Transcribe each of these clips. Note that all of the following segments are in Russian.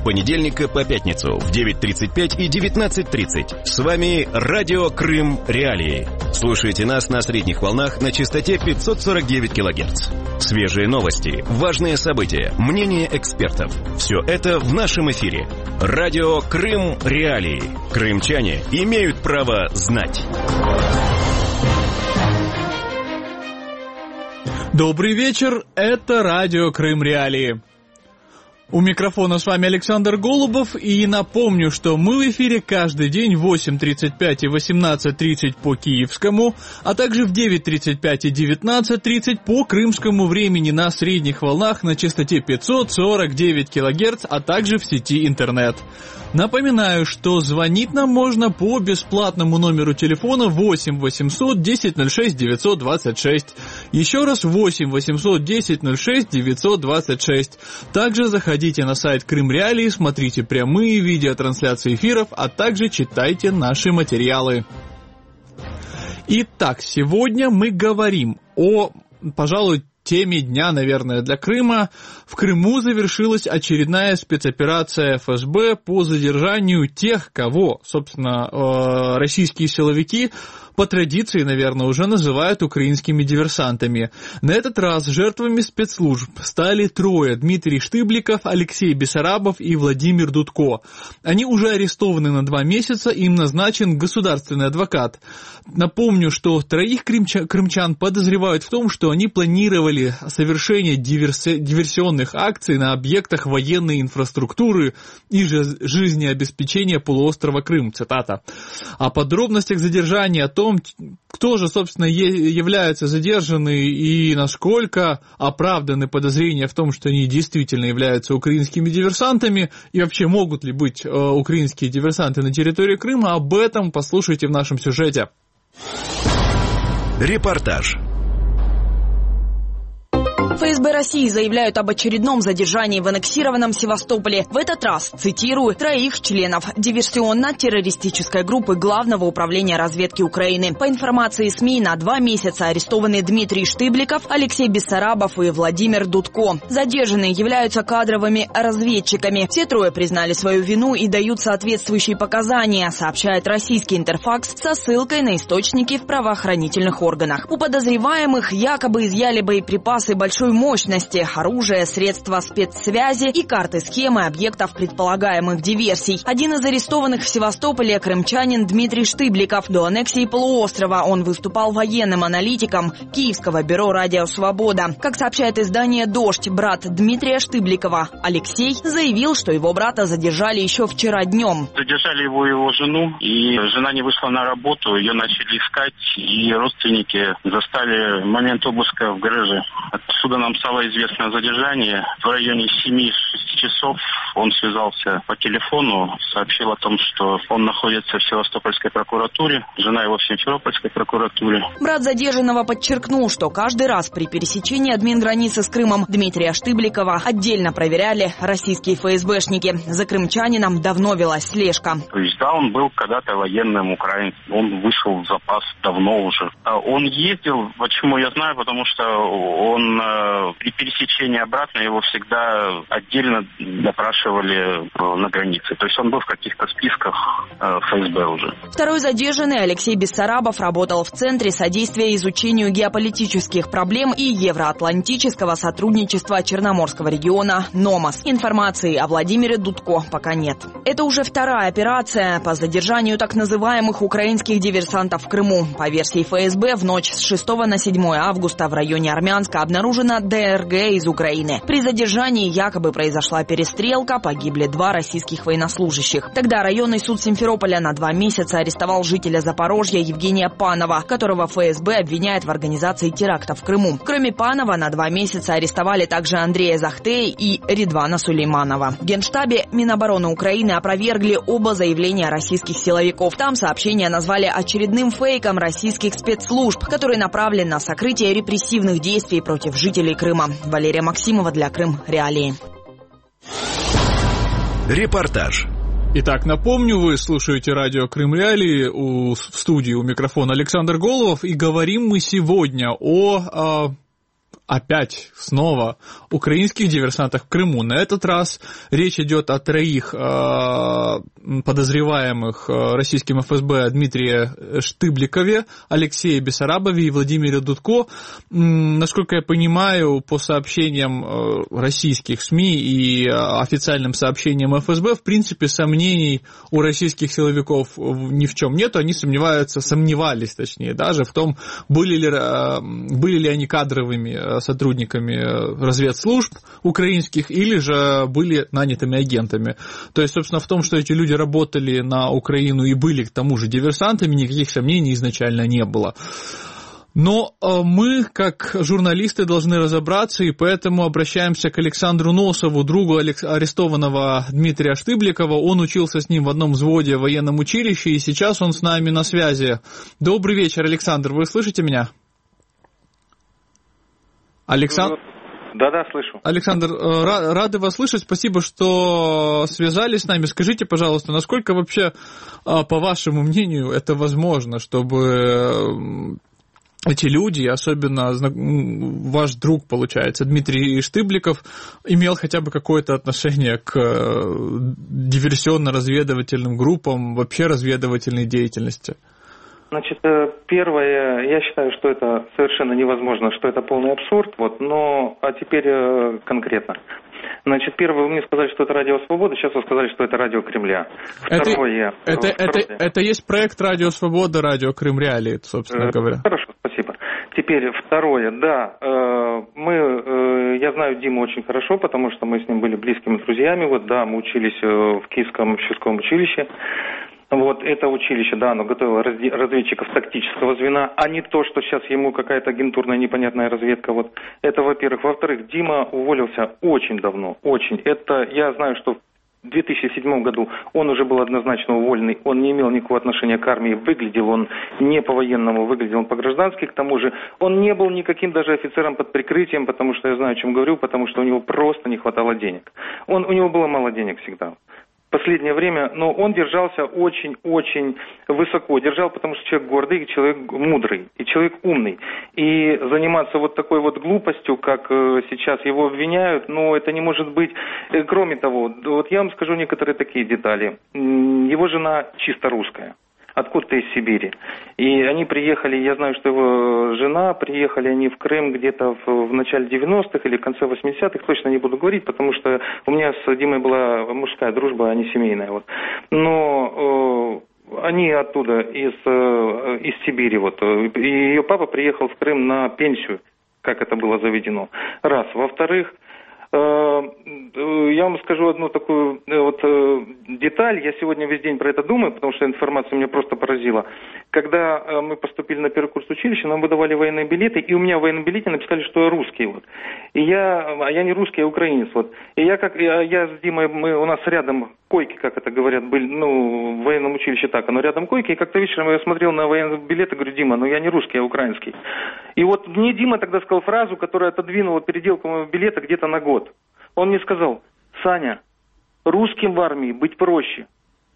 понедельника по пятницу в 9:35 и 19:30. С вами Радио Крым Реалии. Слушайте нас на средних волнах на частоте 549 кГц. Свежие новости, важные события, мнения экспертов. Все это в нашем эфире. Радио Крым Реалии. Крымчане имеют право знать. Добрый вечер, это Радио Крым Реалии. У микрофона с вами Александр Голубов, и напомню, что мы в эфире каждый день в 8:35 и 18:30 по киевскому, а также в 9:35 и 19:30 по крымскому времени на средних волнах на частоте 549 кГц, а также в сети интернет. Напоминаю, что звонить нам можно по бесплатному номеру телефона 8 800 10 06 926. Еще раз 8 800 10 06 926. Также заходите на сайт Крым Реалии, смотрите прямые видеотрансляции эфиров, а также читайте наши материалы. Итак, сегодня мы говорим о, пожалуй, теме дня, наверное, для Крыма. В Крыму завершилась очередная спецоперация ФСБ по задержанию тех, кого, собственно, российские силовики по традиции, наверное, уже называют украинскими диверсантами. На этот раз жертвами спецслужб стали трое: Дмитрий Штыбликов, Алексей Бессарабов и Владимир Дудко. Они уже арестованы на 2 месяца, им назначен государственный адвокат. Напомню, что троих крымчан подозревают в том, что они планировали совершение диверсионных акций на объектах военной инфраструктуры и жизнеобеспечения полуострова Крым. Цитата. О подробностях задержания, о том, кто же, собственно, являются задержаны и насколько оправданы подозрения в том, что они действительно являются украинскими диверсантами, и вообще могут ли быть украинские диверсанты на территории Крыма, об этом послушайте в нашем сюжете. Репортаж. ФСБ России заявляют об очередном задержании в аннексированном Севастополе. В этот раз, цитирую, 3 членов диверсионно-террористической группы Главного управления разведки Украины. По информации СМИ, на 2 месяца арестованы Дмитрий Штыбликов, Алексей Бессарабов и Владимир Дудко. Задержанные являются кадровыми разведчиками. Все трое признали свою вину и дают соответствующие показания, сообщает российский Интерфакс со ссылкой на источники в правоохранительных органах. У подозреваемых якобы изъяли боеприпасы большой мощности, оружие, средства спецсвязи и карты схемы объектов предполагаемых диверсий. Один из арестованных в Севастополе — крымчанин Дмитрий Штыбликов. До аннексии полуострова он выступал военным аналитиком Киевского бюро «Радио Свобода». Как сообщает издание «Дождь», брат Дмитрия Штыбликова Алексей заявил, что его брата задержали еще вчера днем. Задержали его жену, и жена не вышла на работу, ее начали искать, и родственники застали момент обыска в гараже. Отсюда нам стало известно о задержании. В районе 7-6 часов он связался по телефону, сообщил о том, что он находится в Севастопольской прокуратуре, жена его в Симферопольской прокуратуре. Брат задержанного подчеркнул, что каждый раз при пересечении админграницы с Крымом Дмитрия Штыбликова отдельно проверяли российские ФСБшники. За крымчанином давно велась слежка. То есть, да, он был когда-то военным украинцем, он вышел в запас давно уже. Он ездил, почему я знаю, потому что он при пересечении обратно его всегда отдельно допрашивали на границе. То есть он был в каких-то списках ФСБ уже. Второй задержанный, Алексей Бессарабов, работал в Центре содействия изучению геополитических проблем и евроатлантического сотрудничества Черноморского региона НОМАС. Информации о Владимире Дудко пока нет. Это уже вторая операция по задержанию так называемых украинских диверсантов в Крыму. По версии ФСБ, в ночь с 6 на 7 августа в районе Армянска обнаружена ДРГ из Украины. При задержании якобы произошла перестрелка, погибли 2 российских военнослужащих. Тогда районный суд Симферополя на 2 месяца арестовал жителя Запорожья Евгения Панова, которого ФСБ обвиняет в организации терактов в Крыму. Кроме Панова, на 2 месяца арестовали также Андрея Захте и Ридвана Сулейманова. В Генштабе Минобороны Украины опровергли оба заявления российских силовиков. Там сообщения назвали очередным фейком российских спецслужб, который направлен на сокрытие репрессивных действий против жителей Крыма. Валерия Максимова для Крым Реалии. Репортаж. Итак, напомню, вы слушаете радио Крым Реалии, в студии у микрофона Александр Голубов, и говорим мы сегодня о опять снова украинских диверсантах в Крыму. На этот раз речь идет о 3 подозреваемых российским ФСБ: Дмитрии Штыбликове, Алексее Бессарабове и Владимире Дудко. Насколько я понимаю, по сообщениям российских СМИ и официальным сообщениям ФСБ, в принципе, сомнений у российских силовиков ни в чем нету. Они сомневались, точнее, даже в том, были ли они кадровыми сотрудниками разведслужб украинских или же были нанятыми агентами. То есть, собственно, в том, что эти люди работали на Украину и были к тому же диверсантами, никаких сомнений изначально не было. Но мы, как журналисты, должны разобраться, и поэтому обращаемся к Александру Носову, другу арестованного Дмитрия Штыбликова. Он учился с ним в одном взводе в военном училище, и сейчас он с нами на связи. Добрый вечер, Александр, вы слышите меня? Александр? Да, слышу. Александр, рады вас слышать, спасибо, что связались с нами. Скажите, пожалуйста, насколько вообще, по вашему мнению, это возможно, чтобы эти люди, особенно ваш друг, получается, Дмитрий Штыбликов, имел хотя бы какое-то отношение к диверсионно-разведывательным группам, вообще разведывательной деятельности? Значит, первое, я считаю, что это совершенно невозможно, что это полный абсурд, а теперь конкретно. Значит, первое, вы мне сказали, что это Радио Свобода, сейчас вы сказали, что это Радио Кремля. Второе... Это есть проект Радио Свобода, Радио Крым Реалии, собственно говоря. Хорошо, спасибо. Теперь второе, да, я знаю Диму очень хорошо, потому что мы с ним были близкими друзьями, мы учились в Киевском общеском училище. Это училище, да, оно готовило разведчиков тактического звена, а не то, что сейчас ему какая-то агентурная непонятная разведка. Это, во-первых. Во-вторых, Дима уволился очень давно, очень. Я знаю, что в 2007 году он уже был однозначно уволенный, он не имел никакого отношения к армии, выглядел он не по-военному, выглядел он по-граждански, к тому же он не был никаким даже офицером под прикрытием, потому что я знаю, о чем говорю, потому что у него просто не хватало денег. У него было мало денег всегда. Последнее время, но он держался очень-очень высоко. Держал, потому что человек гордый, и человек мудрый, и человек умный. И заниматься такой глупостью, как сейчас его обвиняют, это не может быть. Кроме того, я вам скажу некоторые такие детали. Его жена чисто русская. Откуда-то из Сибири. И они приехали, я знаю, что его жена, приехали они в Крым где-то в начале 90-х или в конце 80-х, точно не буду говорить, потому что у меня с Димой была мужская дружба, а не семейная. Но они оттуда, из Сибири. И ее папа приехал в Крым на пенсию, как это было заведено. Раз. Во-вторых, я вам скажу одну такую деталь. Я сегодня весь день про это думаю, потому что информация меня просто поразила. Когда мы поступили на первый курс училища, нам выдавали военные билеты, и у меня в военном билете написали, что я русский. А я не русский, я украинец. И я с Димой, у нас рядом койки, как это говорят, были, в военном училище так, оно рядом койки, и как-то вечером я смотрел на военный билет и говорю: Дима, я не русский, я украинский. И мне Дима тогда сказал фразу, которая отодвинула переделку моего билета где-то на год. Он мне сказал: Саня, русским в армии быть проще.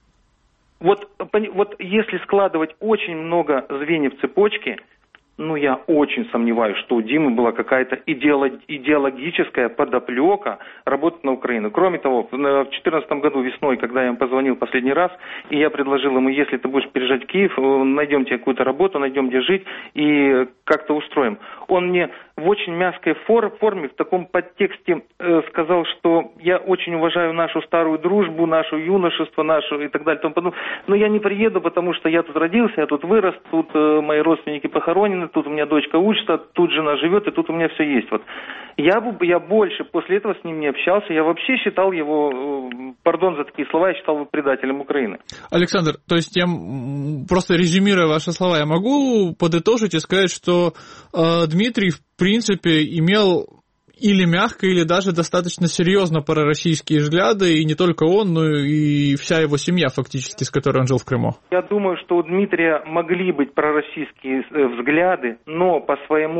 Если складывать очень много звеньев цепочки, я очень сомневаюсь, что у Димы была какая-то идеологическая подоплека работать на Украину. Кроме того, в 2014 году весной, когда я ему позвонил последний раз, и я предложил ему: если ты будешь переезжать в Киев, найдем тебе какую-то работу, найдем где жить и как-то устроим. Он мне в очень мягкой форме, в таком подтексте сказал, что я очень уважаю нашу старую дружбу, наше юношество, нашу и так далее. Но я не приеду, потому что я тут родился, я тут вырос, тут мои родственники похоронены, тут у меня дочка учится, тут жена живет, и тут у меня все есть. Я больше после этого с ним не общался, я вообще считал его, пардон за такие слова, я считал его предателем Украины. Александр, то есть я просто резюмируя ваши слова, я могу подытожить и сказать, что Дмитрий в принципе имел или мягко, или даже достаточно серьезно пророссийские взгляды, и не только он, но и вся его семья фактически, с которой он жил в Крыму. Я думаю, что у Дмитрия могли быть пророссийские взгляды, но по своему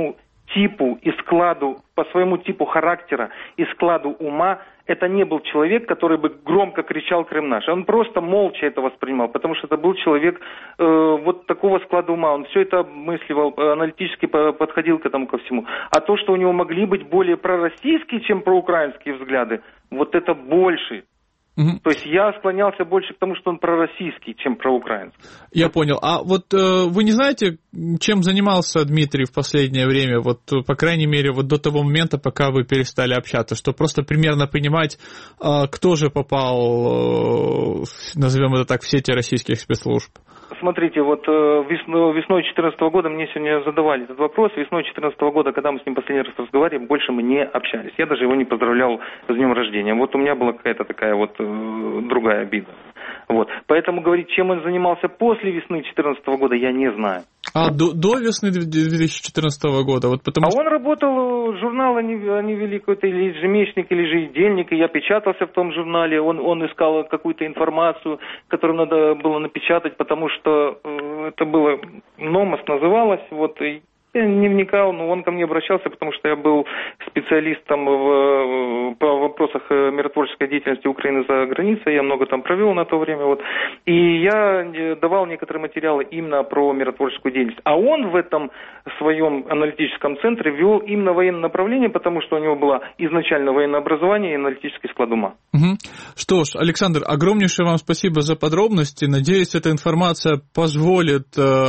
типу и складу, по своему типу характера и складу ума, это не был человек, который бы громко кричал «Крым наш». Он просто молча это воспринимал, потому что это был человек вот такого склада ума. Он все это мысливал, аналитически подходил к этому ко всему. А то, что у него могли быть более пророссийские, чем проукраинские взгляды, вот это больше. То есть я склонялся больше к тому, что он пророссийский, чем проукраинский. Я понял. А вот вы не знаете, чем занимался Дмитрий в последнее время, вот, по крайней мере, вот до того момента, пока вы перестали общаться, чтобы просто примерно понимать, кто же попал, назовем это так, в сети российских спецслужб? Смотрите, вот весной 2014 года мне сегодня задавали этот вопрос. Весной 2014 года, когда мы с ним последний раз разговаривали, больше мы не общались. Я даже его не поздравлял с днем рождения. Вот у меня была какая-то такая вот другая обида. Вот. Поэтому говорить, чем он занимался после весны 2014 года, я не знаю. А до весны 2014 года? Вот потому он работал, журнал они вели какой-то или ежемесячник, или ежедневник, и я печатался в том журнале, он искал какую-то информацию, которую надо было напечатать, потому что это было, «Номос» называлось, вот, и я не вникал, но он ко мне обращался, потому что я был специалистом по вопросах миротворческой деятельности Украины за границей, я много там провел на то время, вот, и я давал некоторые материалы именно про миротворческую деятельность. А он в этом своем аналитическом центре вел именно военное направление, потому что у него было изначально военное образование и аналитический склад ума. Что ж, Александр, огромнейшее вам спасибо за подробности. Надеюсь, эта информация позволит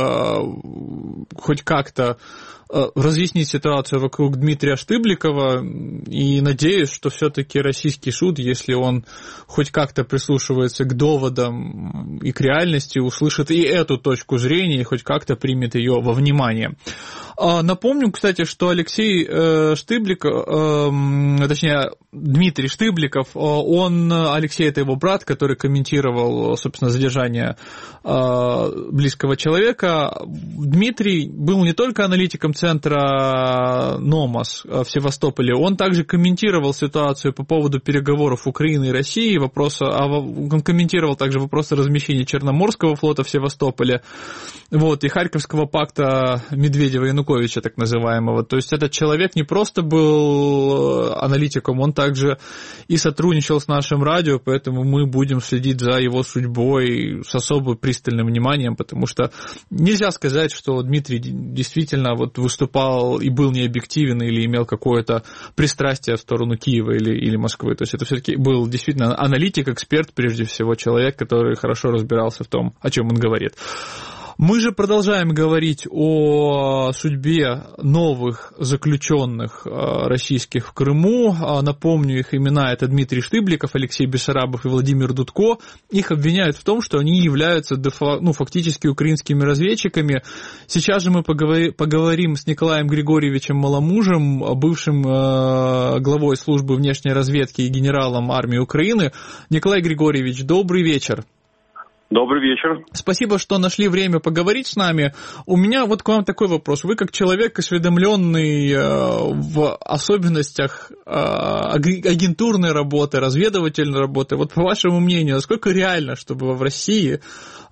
хоть как-то разъяснить ситуацию вокруг Дмитрия Штыбликова, и надеюсь, что все-таки российский суд, если он хоть как-то прислушивается к доводам и к реальности, услышит и эту точку зрения, и хоть как-то примет ее во внимание. Напомню, кстати, что Алексей Штыбликов, точнее, Дмитрий Штыбликов, Алексей — это его брат, который комментировал, собственно, задержание близкого человека. Дмитрий был не только аналитиком центра «Номос» в Севастополе, он также комментировал ситуацию по поводу переговоров Украины и России, он комментировал также вопросы размещения Черноморского флота в Севастополе, вот, и Харьковского пакта Медведева-Януковича, так называемого. То есть этот человек не просто был аналитиком, он также и сотрудничал с нашим радио, поэтому мы будем следить за его судьбой с особо пристальным вниманием, потому что нельзя сказать, что Дмитрий действительно вот выступал и был необъективен или имел какое-то пристрастие в сторону Киева или Москвы. То есть это все-таки был действительно аналитик, эксперт, прежде всего, человек, который хорошо разбирался в том, о чем он говорит. Мы же продолжаем говорить о судьбе новых заключенных российских в Крыму. Напомню, их имена — это Дмитрий Штыбликов, Алексей Бессарабов и Владимир Дудко. Их обвиняют в том, что они являются фактически украинскими разведчиками. Сейчас же мы поговорим с Николаем Григорьевичем Маломужем, бывшим главой службы внешней разведки и генералом армии Украины. Николай Григорьевич, добрый вечер. Добрый вечер. Спасибо, что нашли время поговорить с нами. У меня вот к вам такой вопрос. Вы как человек, осведомленный в особенностях агентурной работы, разведывательной работы, вот по вашему мнению, насколько реально, чтобы в России,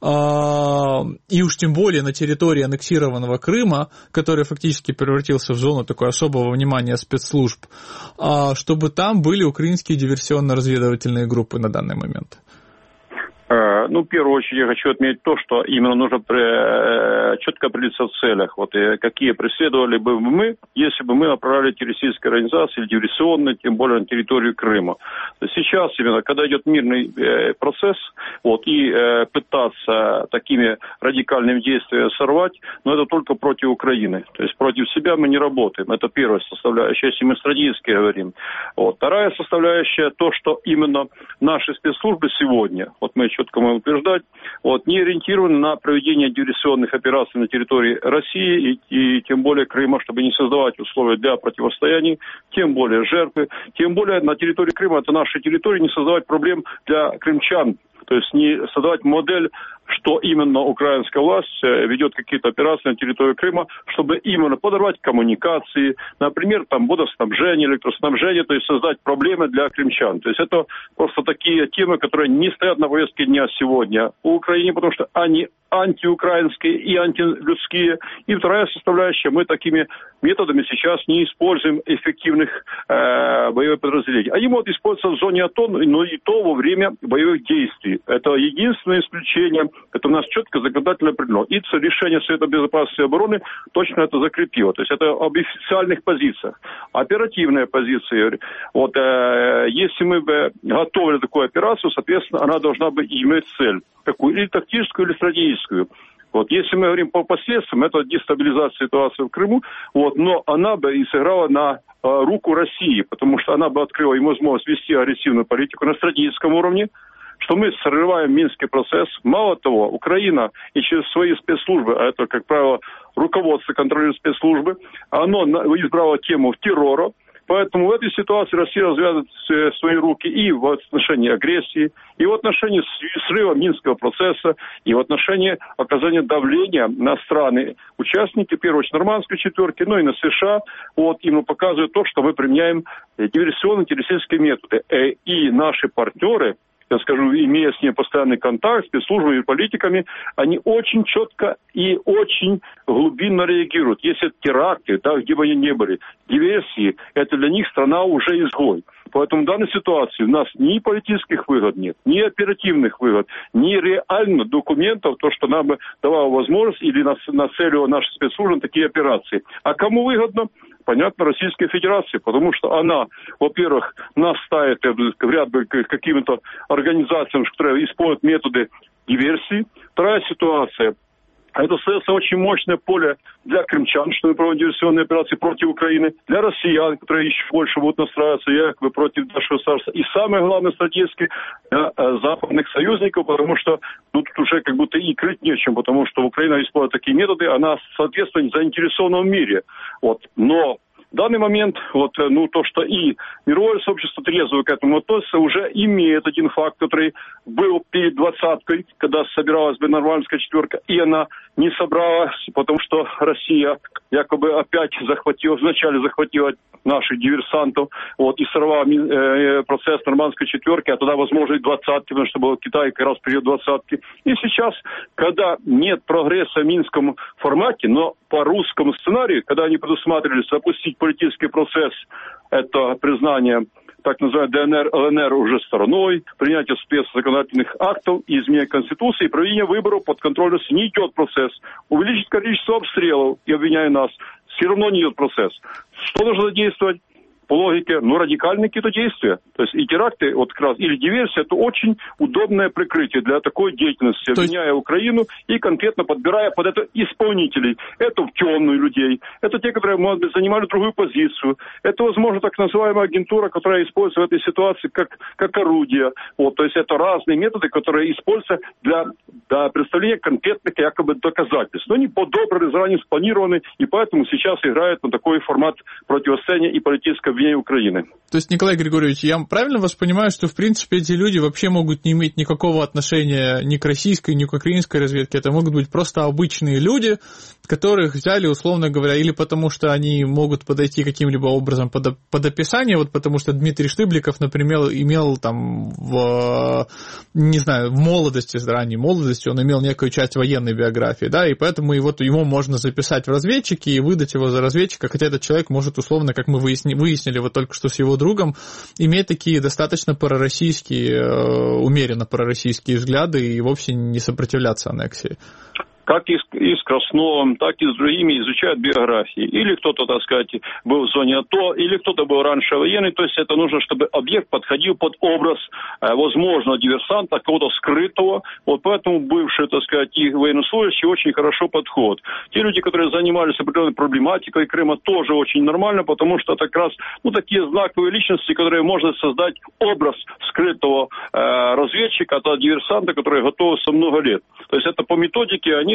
и уж тем более на территории аннексированного Крыма, который фактически превратился в зону такой особого внимания спецслужб, чтобы там были украинские диверсионно-разведывательные группы на данный момент? В первую очередь я хочу отметить то, что именно нужно четко определиться в целях. Вот какие преследовали бы мы, если бы мы направляли террористические организации или диверсионные, тем более на территорию Крыма. Сейчас именно, когда идет мирный процесс, и пытаться такими радикальными действиями сорвать, но это только против Украины. То есть против себя мы не работаем. Это первая составляющая, если мы стратегически говорим. Вторая составляющая то, что именно наши спецслужбы сегодня, мы четко можем утверждать, не ориентированы на проведение диверсионных операций на территории России и тем более Крыма, чтобы не создавать условия для противостояний, тем более жертвы, тем более на территории Крыма, это наша территория, не создавать проблем для крымчан, То есть не создавать модель, что именно украинская власть ведет какие-то операции на территории Крыма, чтобы именно подорвать коммуникации, например, там водоснабжение, электроснабжение, то есть создать проблемы для крымчан. То есть это просто такие темы, которые не стоят на повестке дня сегодня в Украине, потому что они антиукраинские и антилюдские. И вторая составляющая, мы такими методами сейчас не используем эффективных боевых подразделений. Они могут использоваться в зоне АТО, но и то во время боевых действий. Это единственное исключение, это у нас четко законодательно определено. И решение Совета Безопасности и обороны точно это закрепило. То есть это об официальных позициях. Оперативная позиция. Вот, если мы бы готовили такую операцию, соответственно, она должна бы иметь цель. Такую или тактическую, или стратегическую. Вот, если мы говорим по последствиям, это дестабилизация ситуации в Крыму, вот, но она бы и сыграла на руку России, потому что она бы открыла им возможность вести агрессивную политику на стратегическом уровне, что мы срываем Минский процесс. Мало того, Украина и через свои спецслужбы, а это, как правило, руководство контролирует спецслужбы, оно избрало тему террора. Поэтому в этой ситуации Россия развязывает свои руки и в отношении агрессии, и в отношении срыва Минского процесса, и в отношении оказания давления на страны-участники, в первую очередь, Нормандской четверки, но и на США. Вот, им показывают то, что мы применяем диверсионно-террористические методы. И наши партнеры, я скажу, имея с ней постоянный контакт, спецслужбами и политиками, они очень четко и очень глубинно реагируют. Если теракты, да, где бы они ни были, диверсии, это для них страна уже изгой. Поэтому в данной ситуации у нас ни политических выгод нет, ни оперативных выгод, ни реально документов, то, что нам бы давало возможность или нацелило наши спецслужбы на такие операции. А кому выгодно? Понятно, Российской Федерации, потому что она, во-первых, нас ставит в ряд к каким-то организациям, которые используют методы диверсии. Вторая ситуация. Это остается очень мощное поле для крымчан, что мы проводим диверсионные операции против Украины, для россиян, которые еще больше будут настраиваться якобы против нашего царства. И самое главное, стратегически, для западных союзников, потому что тут уже как будто и крыть нечем, потому что Украина использует такие методы, она, соответственно, заинтересована в мире. Вот. Но в данный момент, вот, то, что и мировое сообщество трезво к этому относится, уже имеет один факт, который был перед двадцаткой, когда собиралась бы Нормандская четверка, и она не собралась, потому что Россия якобы опять вначале захватила наших диверсантов, вот, и сорвала процесс Нормандской четверки, а тогда, возможно, и двадцатки, потому что был Китай как раз в период двадцатки. И сейчас, когда нет прогресса в Минском формате, но по русскому сценарию, когда они предусматривали запустить политический процесс, это признание так называемой ДНР, ЛНР уже стороной, принятие спецзаконодательных актов, изменение Конституции и проведение выборов под контролем не идет процесс. Увеличить количество обстрелов и обвиняя нас, все равно не идет процесс. Что нужно задействовать? По логике, радикальные какие-то действия. То есть и теракты, вот как раз, или диверсия, это очень удобное прикрытие для такой деятельности, обвиняя Украину и конкретно подбирая под это исполнителей. Это в темную людей, это те, которые, может быть, занимали другую позицию. Это, возможно, так называемая агентура, которая используется в этой ситуации как орудие. Вот, то есть это разные методы, которые используются для представления конкретных якобы доказательств. Но они подобраны, заранее спланированы, и поэтому сейчас играют на такой формат противостояния и политического Украины. То есть, Николай Григорьевич, я правильно вас понимаю, что, в принципе, эти люди вообще могут не иметь никакого отношения ни к российской, ни к украинской разведке, это могут быть просто обычные люди, которых взяли, условно говоря, или потому что они могут подойти каким-либо образом под описание, вот потому что Дмитрий Штыбликов, например, имел там в молодости, ранней молодости, он имел некую часть военной биографии, да, и поэтому его можно записать в разведчики и выдать его за разведчика, хотя этот человек может, условно, как мы выяснили вот только что с его другом, иметь такие достаточно пророссийские, умеренно пророссийские взгляды и вовсе не сопротивляться аннексии. Как и с Красновым, так и с другими изучают биографии. Или кто-то, так сказать, был в зоне АТО, или кто-то был раньше военный. То есть это нужно, чтобы объект подходил под образ возможного диверсанта, кого-то скрытого. Вот поэтому бывшие, так сказать, и военнослужащие очень хорошо подходят. Те люди, которые занимались определенной проблематикой Крыма, тоже очень нормально, потому что это как раз такие знаковые личности, которые можно создать образ скрытого разведчика, диверсанта, который готовился много лет. То есть это по методике, они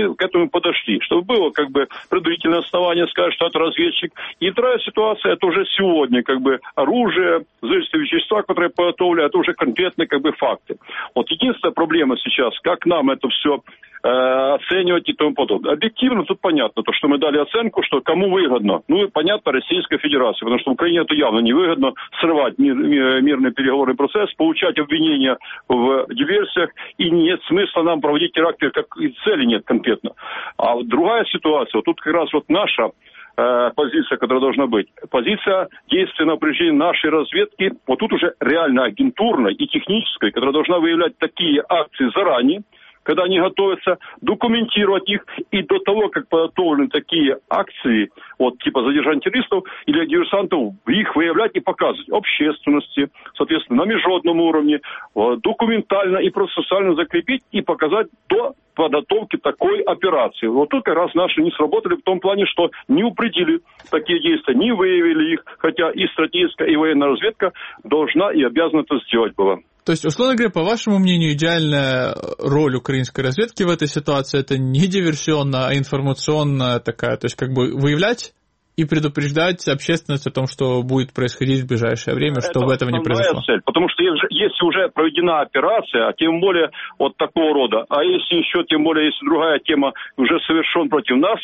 они к этому подошли. Чтобы было как бы предварительное основание сказать, что это разведчик. И вторая ситуация, это уже сегодня как бы оружие, взрывчатые вещества, которые подготовлены, это уже конкретные как бы факты. Вот единственная проблема сейчас, как нам это все оценивать и тому подобное. Объективно тут понятно, то, что мы дали оценку, что кому выгодно. Ну, понятно, Российской Федерации, потому что Украине это явно невыгодно срывать мирный переговорный процесс, получать обвинения в диверсиях, и нет смысла нам проводить теракты, как и цели нет конкретно. А вот другая ситуация, вот тут как раз вот наша позиция, которая должна быть. Позиция действия на упреждение нашей разведки, вот тут уже реально агентурной и технической, которая должна выявлять такие акции заранее, когда они готовятся, документировать их, и до того, как подготовлены такие акции, вот типа задержания террористов или диверсантов, их выявлять и показывать общественности, соответственно, на международном уровне, документально и процессуально закрепить и показать до подготовки такой операции. Вот тут как раз наши не сработали в том плане, что не упредили такие действия, не выявили их, хотя и стратегическая, и военная разведка должна и обязана это сделать была. То есть, условно говоря, по вашему мнению, идеальная роль украинской разведки в этой ситуации — это не диверсионная, а информационная такая, то есть как бы выявлять и предупреждать общественность о том, что будет происходить в ближайшее время, чтобы этого не произошло. Цель, потому что если уже проведена операция, а тем более вот такого рода, а если еще, тем более, если другая тема уже совершен против нас,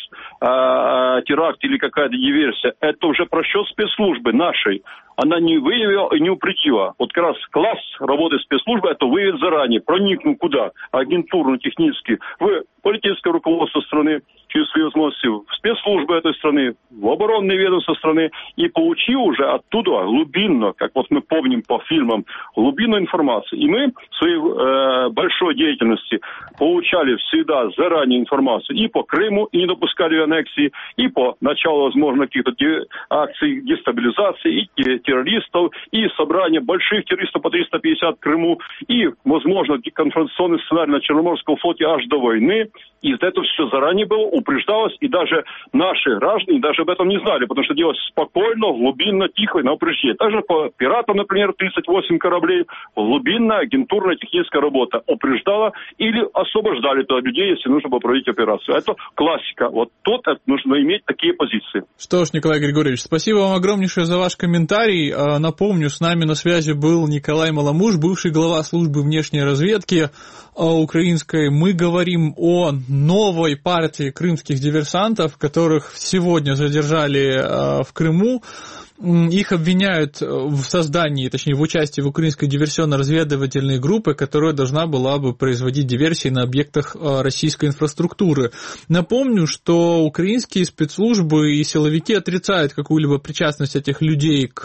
теракт или какая-то диверсия, это уже просчет спецслужбы нашей. Она не выявила и не упредила. Вот как раз класс работы спецслужбы это выявить заранее, проникнуть куда? Агентурно-технически в политическое руководство страны, через свои возможности в спецслужбы этой страны, в оборонные ведомства страны, и получив уже оттуда глубинно, как вот мы помним по фильмам, глубинную информацию. И мы в своей большой деятельности получали всегда заранее информацию и по Крыму, и не допускали аннексии, и по началу, возможно, каких-то акций дестабилизации, и террористов, и собрания больших террористов по 350 в Крыму, и, возможно, конфронтационный сценарий на Черноморском флоте аж до войны. И это все заранее было, упреждалось, и даже наши граждане даже об этом не знали, потому что делалось спокойно, глубинно, тихо и на упреждение. Также по пиратам, например, 38 кораблей, глубинная агентурная техническая работа упреждала или освобождали туда людей, если нужно было проводить операцию. Это классика. Вот тут нужно иметь такие позиции. Что ж, Николай Григорьевич, спасибо вам огромнейшее за ваш комментарий. Напомню, с нами на связи был Николай Маламуш, бывший глава службы внешней разведки украинской. Мы говорим о новой партии крымских диверсантов, которых сегодня задержали в Крыму. Их обвиняют в создании, точнее в участии в украинской диверсионно-разведывательной группе, которая должна была бы производить диверсии на объектах российской инфраструктуры. Напомню, что украинские спецслужбы и силовики отрицают какую-либо причастность этих людей к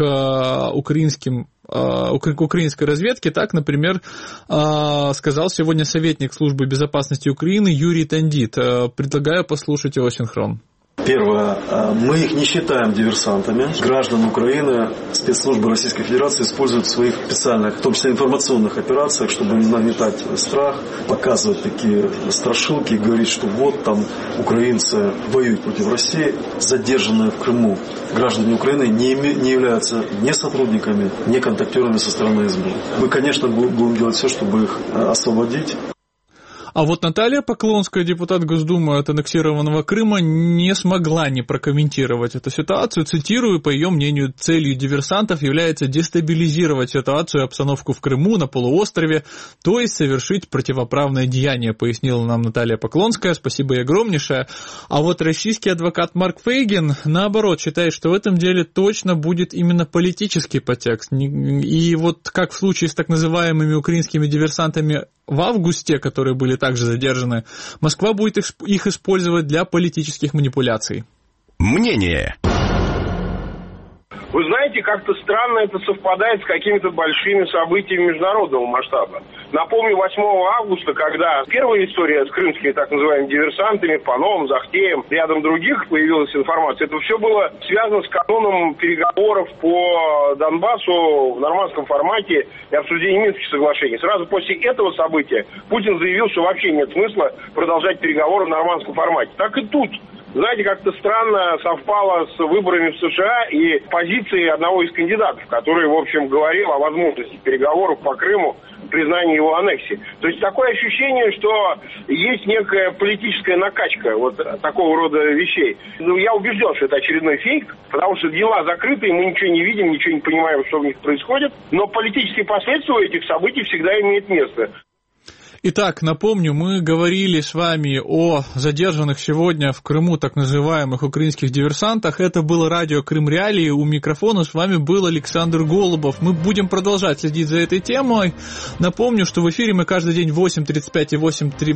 украинской разведке. Так, например, сказал сегодня советник службы безопасности Украины Юрий Тандит. Предлагаю послушать его синхрон. Первое. Мы их не считаем диверсантами. Граждан Украины спецслужбы Российской Федерации используют в своих специальных, в том числе информационных операциях, чтобы нагнетать страх, показывать такие страшилки, говорить, что вот там украинцы воюют против России. Задержанные в Крыму граждане Украины не являются ни сотрудниками, ни контактерами со стороны СБУ. Мы, конечно, будем делать все, чтобы их освободить. А вот Наталья Поклонская, депутат Госдумы от аннексированного Крыма, не смогла не прокомментировать эту ситуацию. Цитирую, по ее мнению, целью диверсантов является дестабилизировать ситуацию и обстановку в Крыму, на полуострове, то есть совершить противоправное деяние, пояснила нам Наталья Поклонская. Спасибо ей огромнейшее. А вот российский адвокат Марк Фейгин, наоборот, считает, что в этом деле точно будет именно политический подтекст. И вот как в случае с так называемыми украинскими диверсантами в августе, которые были также задержаны, Москва будет их использовать для политических манипуляций. Мнение. Вы знаете, как-то странно это совпадает с какими-то большими событиями международного масштаба. Напомню, 8 августа, когда первая история с крымскими так называемыми диверсантами, Паном, Захтеем, рядом других появилась информация, это все было связано с каноном переговоров по Донбассу в нормандском формате и обсуждением Минских соглашений. Сразу после этого события Путин заявил, что вообще нет смысла продолжать переговоры в нормандском формате. Так и тут. Знаете, как-то странно совпало с выборами в США и позицией одного из кандидатов, который, в общем, говорил о возможности переговоров по Крыму признания его аннексии. То есть такое ощущение, что есть некая политическая накачка вот такого рода вещей. Ну, я убежден, что это очередной фейк, потому что дела закрыты, и мы ничего не видим, ничего не понимаем, что в них происходит. Но политические последствия этих событий всегда имеют место. Итак, напомню, мы говорили с вами о задержанных сегодня в Крыму так называемых украинских диверсантах. Это было радио Крым Реалии. У микрофона с вами был Александр Голубов. Мы будем продолжать следить за этой темой. Напомню, что в эфире мы каждый день в 8:35 и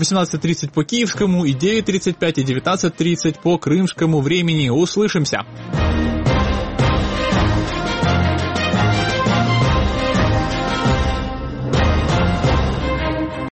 18:30 по киевскому, и 9:35 и 19:30 по крымскому времени. Услышимся!